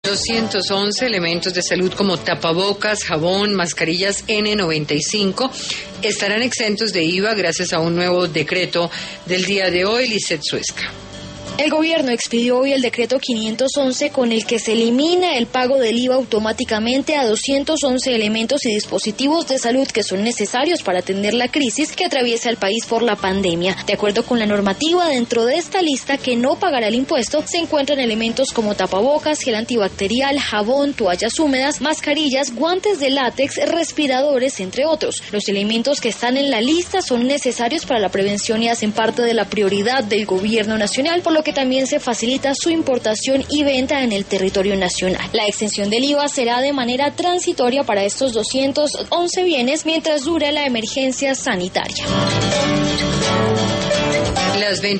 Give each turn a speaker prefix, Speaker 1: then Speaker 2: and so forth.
Speaker 1: 211 elementos de salud como tapabocas, jabón, mascarillas N95 estarán exentos de IVA gracias a un nuevo decreto del día de hoy. Lizeth Suesca.
Speaker 2: El gobierno expidió hoy el decreto 511 con el que se elimina el pago del IVA automáticamente a 211 elementos y dispositivos de salud que son necesarios para atender la crisis que atraviesa el país por la pandemia. De acuerdo con la normativa, dentro de esta lista que no pagará el impuesto se encuentran elementos como tapabocas, gel antibacterial, jabón, toallas húmedas, mascarillas, guantes de látex, respiradores, entre otros. Los elementos que están en la lista son necesarios para la prevención y hacen parte de la prioridad del gobierno nacional, por lo que también se facilita su importación y venta en el territorio nacional. La extensión del IVA será de manera transitoria para estos 211 bienes mientras dure la emergencia sanitaria.
Speaker 1: Las